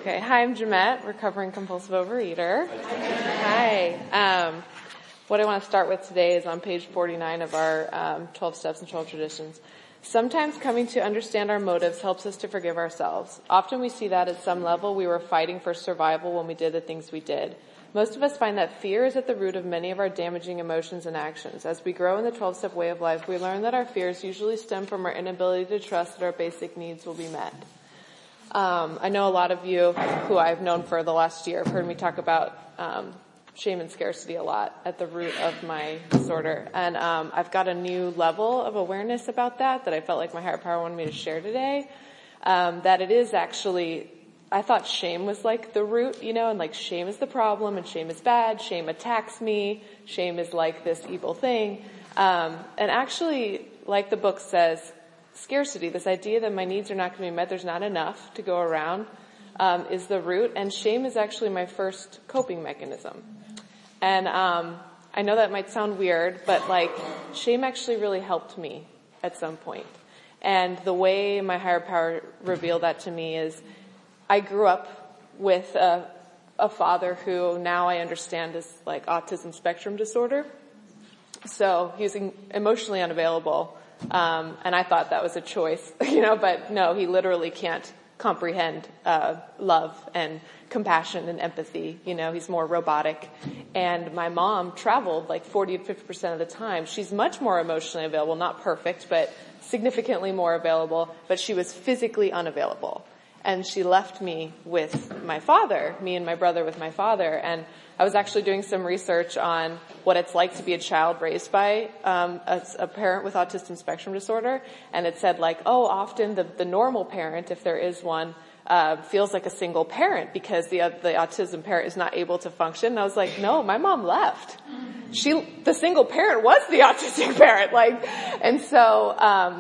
Okay, hi, I'm Jamette, recovering compulsive overeater. Hi. What I want to start with today is on page 49 of our 12 Steps and 12 Traditions. Sometimes coming to understand our motives helps us to forgive ourselves. Often we see that at some level we were fighting for survival when we did the things we did. Most of us find that fear is at the root of many of our damaging emotions and actions. As we grow in the 12-step way of life, we learn that our fears usually stem from our inability to trust that our basic needs will be met. I know a lot of you who I've known for the last year have heard me talk about shame and scarcity a lot at the root of my disorder. And I've got a new level of awareness about that I felt like my higher power wanted me to share today. That it is actually, I thought shame was like the root, and like shame is the problem and shame is bad, shame attacks me, shame is like this evil thing. And actually, like the book says, scarcity, this idea that my needs are not going to be met, there's not enough to go around, is the root. And shame is actually my first coping mechanism. And I know that might sound weird, but like shame actually really helped me at some point. And the way my higher power revealed that to me is I grew up with a father who now I understand is like autism spectrum disorder. So he was emotionally unavailable. And I thought that was a choice, but no, he literally can't comprehend, love and compassion and empathy. He's more robotic. And my mom traveled like 40 to 50% of the time. She's much more emotionally available, not perfect, but significantly more available, but she was physically unavailable. And she left me with my father, me and my brother with my father. And I was actually doing some research on what it's like to be a child raised by a parent with autism spectrum disorder. And it said like, often the normal parent, if there is one, feels like a single parent because the autism parent is not able to function. And I was like, no, my mom left. The single parent was the autistic parent. And so,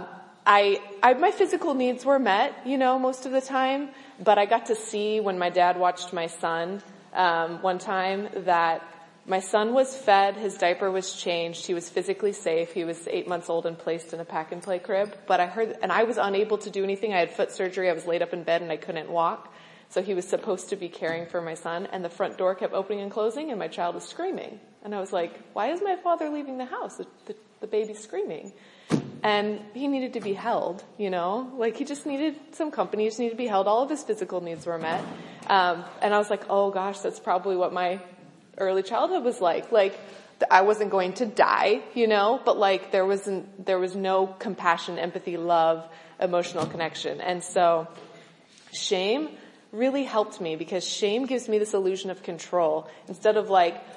my physical needs were met, most of the time, but I got to see when my dad watched my son, one time that my son was fed, his diaper was changed, he was physically safe, he was 8 months old and placed in a pack and play crib, but I was unable to do anything. I had foot surgery, I was laid up in bed and I couldn't walk, so he was supposed to be caring for my son, and the front door kept opening and closing and my child was screaming. And I was like, why is my father leaving the house? The baby's screaming. And he needed to be held, he just needed some company, he just needed to be held. All of his physical needs were met. And I was like, oh gosh, that's probably what my early childhood was like. I wasn't going to die, but there was no compassion, empathy, love, emotional connection. And so shame really helped me because shame gives me this illusion of control instead of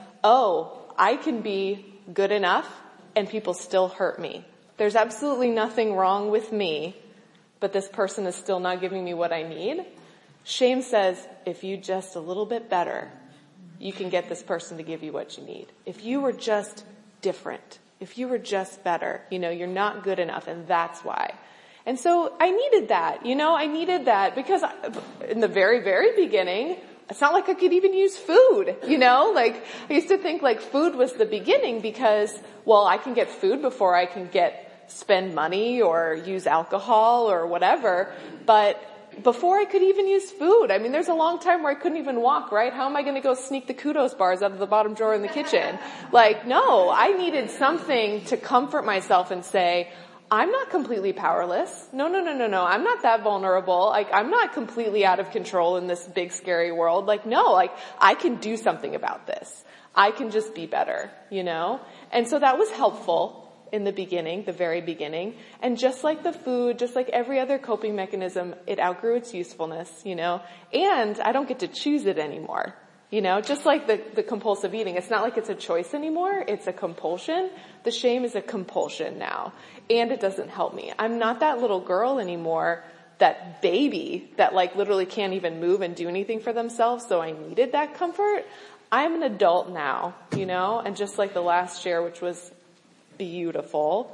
I can be good enough and people still hurt me. There's absolutely nothing wrong with me, but this person is still not giving me what I need. Shame says, if you just a little bit better, you can get this person to give you what you need. If you were just different, if you were just better, you're not good enough, and that's why. And so I needed that, I needed that because in the very, very beginning, it's not like I could even use food, I used to think food was the beginning because, I can get food before I can spend money or use alcohol or whatever. But before I could even use food, there's a long time where I couldn't even walk, right? How am I going to go sneak the kudos bars out of the bottom drawer in the kitchen? No, I needed something to comfort myself and say, I'm not completely powerless. No. I'm not that vulnerable. I'm not completely out of control in this big, scary world. I can do something about this. I can just be better, And so that was helpful in the beginning, the very beginning. And just like the food, just like every other coping mechanism, it outgrew its usefulness, And I don't get to choose it anymore. Just like the compulsive eating, it's not like it's a choice anymore, it's a compulsion. The shame is a compulsion now, and it doesn't help me. I'm not that little girl anymore, that baby that literally can't even move and do anything for themselves, so I needed that comfort. I'm an adult now, and just like the last share, which was beautiful,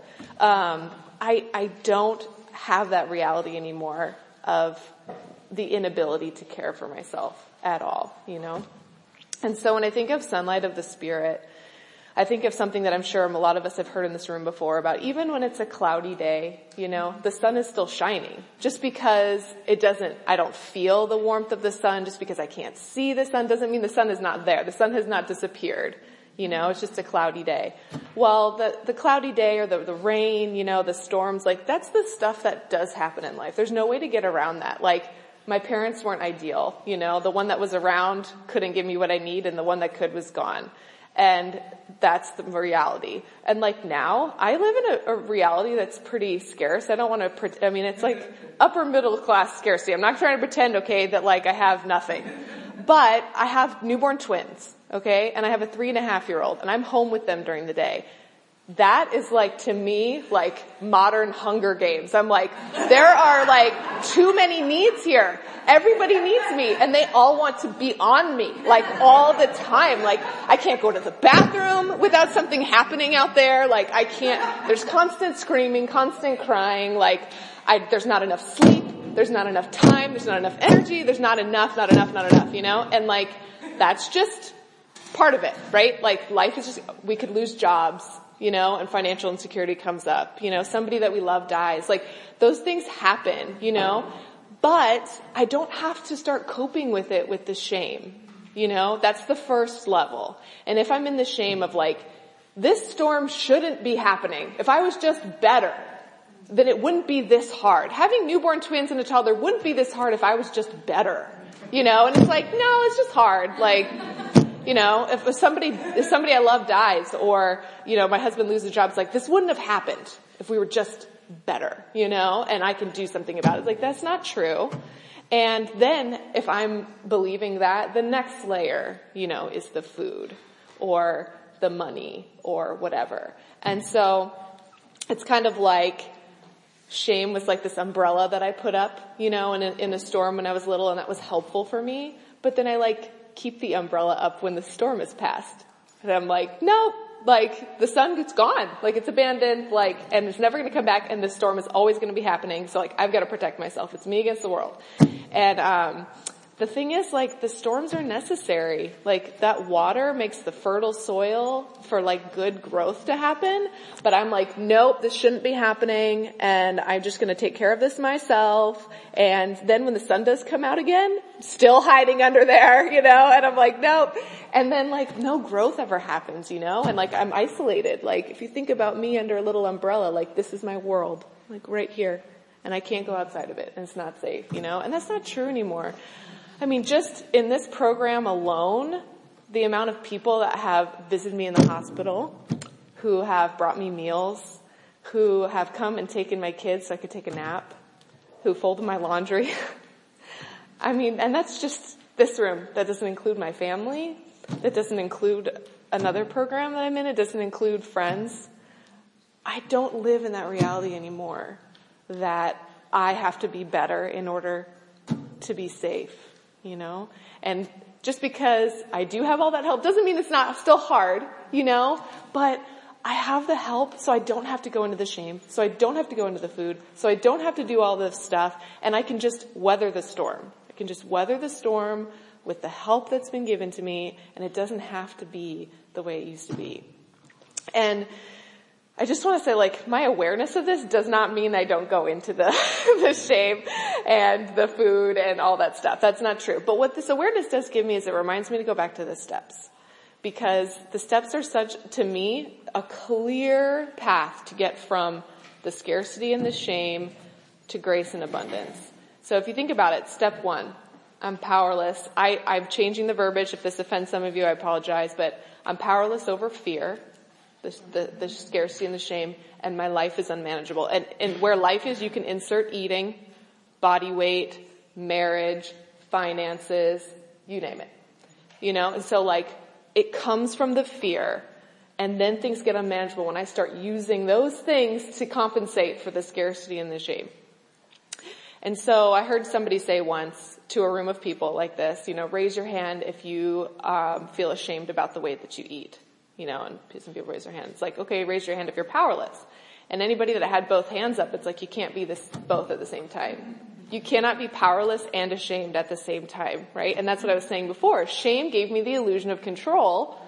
I don't have that reality anymore of the inability to care for myself at all, And so when I think of sunlight of the spirit, I think of something that I'm sure a lot of us have heard in this room before about even when it's a cloudy day, the sun is still shining. Just because I don't feel the warmth of the sun, just because I can't see the sun doesn't mean the sun is not there. The sun has not disappeared. It's just a cloudy day. Well, the cloudy day or the rain, the storms, that's the stuff that does happen in life. There's no way to get around that. My parents weren't ideal, the one that was around couldn't give me what I need and the one that could was gone. And that's the reality. And now, I live in a reality that's pretty scarce. I don't want to, it's upper middle class scarcity. I'm not trying to pretend, that I have nothing. But I have newborn twins, and I have a 3.5-year-old, and I'm home with them during the day. That is to me, modern Hunger Games. I'm there are too many needs here. Everybody needs me and they all want to be on me, all the time. I can't go to the bathroom without something happening out there. I can't, there's constant screaming, constant crying. There's not enough sleep. There's not enough time. There's not enough energy. There's not enough, and that's just part of it, right? Life is just, we could lose jobs. And financial insecurity comes up, somebody that we love dies. Those things happen, but I don't have to start coping with it with the shame, that's the first level. And if I'm in the shame of this storm shouldn't be happening. If I was just better, then it wouldn't be this hard. Having newborn twins and a toddler wouldn't be this hard if I was just better, and it's no, it's just hard. If somebody I love dies or, my husband loses a job, it's this wouldn't have happened if we were just better, and I can do something about it. That's not true. And then if I'm believing that, the next layer, is the food or the money or whatever. And so it's kind of shame was this umbrella that I put up, in a storm when I was little, and that was helpful for me. But then I keep the umbrella up when the storm is past. And I'm nope, the sun is gone. It's abandoned, and it's never going to come back, and the storm is always going to be happening. So I've got to protect myself. It's me against the world. And, the thing is, the storms are necessary. That water makes the fertile soil for, good growth to happen. But I'm nope, this shouldn't be happening, and I'm just gonna take care of this myself. And then when the sun does come out again, still hiding under there, and I'm nope. And then, no growth ever happens, and I'm isolated. If you think about me under a little umbrella, this is my world, right here. And I can't go outside of it, and it's not safe, and that's not true anymore. Just in this program alone, the amount of people that have visited me in the hospital, who have brought me meals, who have come and taken my kids so I could take a nap, who folded my laundry. And that's just this room. That doesn't include my family. That doesn't include another program that I'm in. It doesn't include friends. I don't live in that reality anymore, that I have to be better in order to be safe. And just because I do have all that help doesn't mean it's not still hard, but I have the help so I don't have to go into the shame, so I don't have to go into the food, so I don't have to do all this stuff, and I can just weather the storm. I can just weather the storm with the help that's been given to me, and it doesn't have to be the way it used to be. And I just want to say, my awareness of this does not mean I don't go into the shame and the food and all that stuff. That's not true. But what this awareness does give me is it reminds me to go back to the steps. Because the steps are to me, a clear path to get from the scarcity and the shame to grace and abundance. So if you think about it, step 1, I'm powerless. I'm changing the verbiage. If this offends some of you, I apologize. But I'm powerless over fear. The scarcity and the shame, and my life is unmanageable. And where life is, you can insert eating, body weight, marriage, finances, you name it. And so it comes from the fear, and then things get unmanageable when I start using those things to compensate for the scarcity and the shame. And so I heard somebody say once to a room of people like this, raise your hand if you feel ashamed about the way that you eat. And some people raise their hand. It's okay, raise your hand if you're powerless. And anybody that had both hands up, it's you can't be both at the same time. You cannot be powerless and ashamed at the same time, right? And that's what I was saying before. Shame gave me the illusion of control,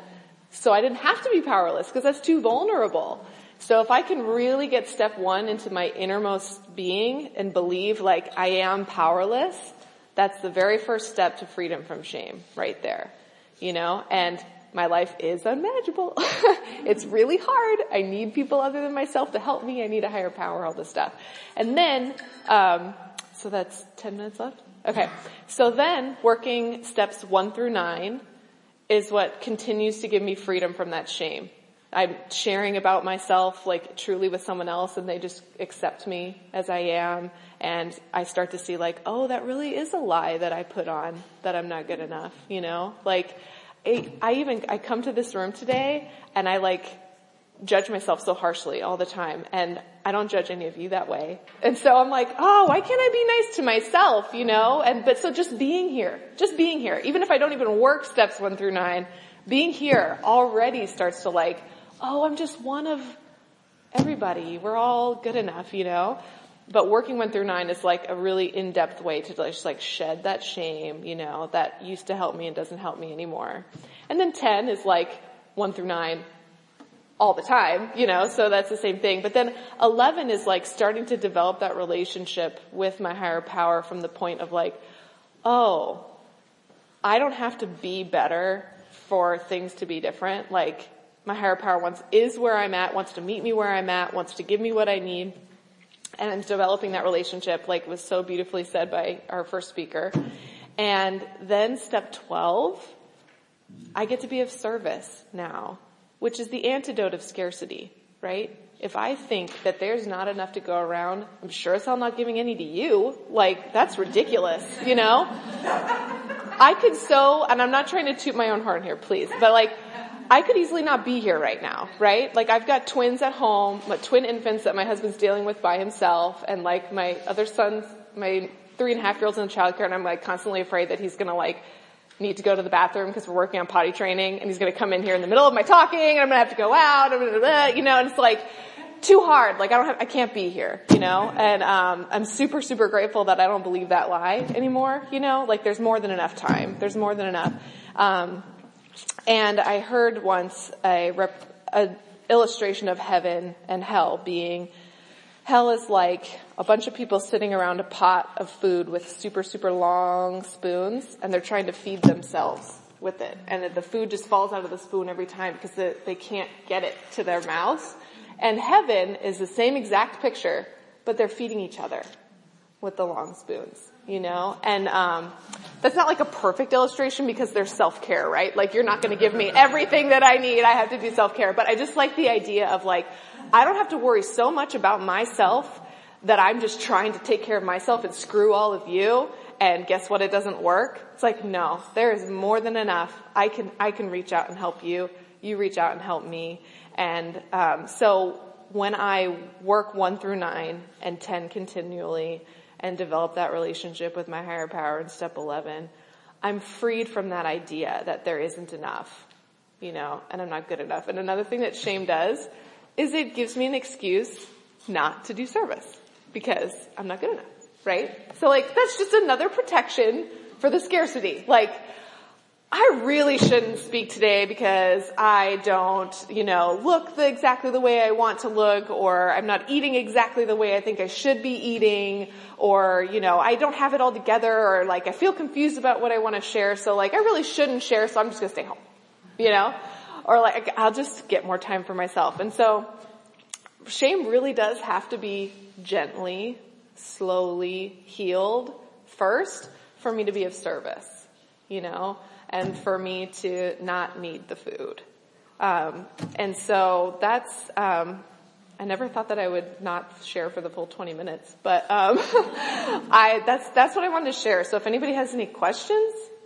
So I didn't have to be powerless because that's too vulnerable. So if I can really get step 1 into my innermost being and believe like I am powerless, that's the very first step to freedom from shame right there, and my life is unmanageable. It's really hard. I need people other than myself to help me. I need a higher power, all this stuff. And then, so that's 10 minutes left? Okay. So then working steps 1 through 9 is what continues to give me freedom from that shame. I'm sharing about myself like truly with someone else and they just accept me as I am. And I start to see like, oh, that really is a lie that I put on, that I'm not good enough, like I come to this room today and I like judge myself so harshly all the time. And I don't judge any of you that way. And so I'm like, oh, why can't I be nice to myself, but so just being here, even if I don't even work steps 1 through 9, being here already starts to like, oh, I'm just one of everybody. We're all good enough, But working 1 through 9 is like a really in-depth way to just like shed that shame, that used to help me and doesn't help me anymore. And then 10 is like 1 through 9 all the time, so that's the same thing. But then 11 is like starting to develop that relationship with my higher power from the point of like, oh, I don't have to be better for things to be different. Like my higher power is where I'm at, wants to meet me where I'm at, wants to give me what I need. And developing that relationship, like was so beautifully said by our first speaker. And then step 12, I get to be of service now, which is the antidote of scarcity, right? If I think that there's not enough to go around, I'm sure as hell not giving any to you. Like, that's ridiculous, I could and I'm not trying to toot my own horn here, please, but like, I could easily not be here right now, right? Like I've got twins at home, twin infants that my husband's dealing with by himself, and like my other son's, my 3.5-year-old's in childcare, and I'm like constantly afraid that he's gonna like need to go to the bathroom because we're working on potty training, and he's gonna come in here in the middle of my talking, and I'm gonna have to go out, and it's like too hard. Like I can't be here, and I'm super, super grateful that I don't believe that lie anymore, like there's more than enough time. There's more than enough. And I heard once a illustration of heaven and hell being, hell is like a bunch of people sitting around a pot of food with super, super long spoons, and they're trying to feed themselves with it. And the food just falls out of the spoon every time because they can't get it to their mouths. And heaven is the same exact picture, but they're feeding each other with the long spoons. And, that's not like a perfect illustration because there's self-care, right? Like you're not going to give me everything that I need. I have to do self-care. But I just like the idea of like, I don't have to worry so much about myself that I'm just trying to take care of myself and screw all of you. And guess what? It doesn't work. It's like, no, there is more than enough. I can reach out and help you. You reach out and help me. And, so when I work 1 through 9 and 10 continually, and develop that relationship with my higher power in step 11, I'm freed from that idea that there isn't enough, and I'm not good enough. And another thing that shame does is it gives me an excuse not to do service because I'm not good enough, right? So like, that's just another protection for the scarcity. Like, I really shouldn't speak today because I don't, look exactly the way I want to look, or I'm not eating exactly the way I think I should be eating, or, I don't have it all together, or like I feel confused about what I want to share, so like I really shouldn't share, so I'm just going to stay home, or like I'll just get more time for myself. And so shame really does have to be gently, slowly healed first for me to be of service, and for me to not need the food. And so that's, I never thought that I would not share for the full 20 minutes, but, that's what I wanted to share. So if anybody has any questions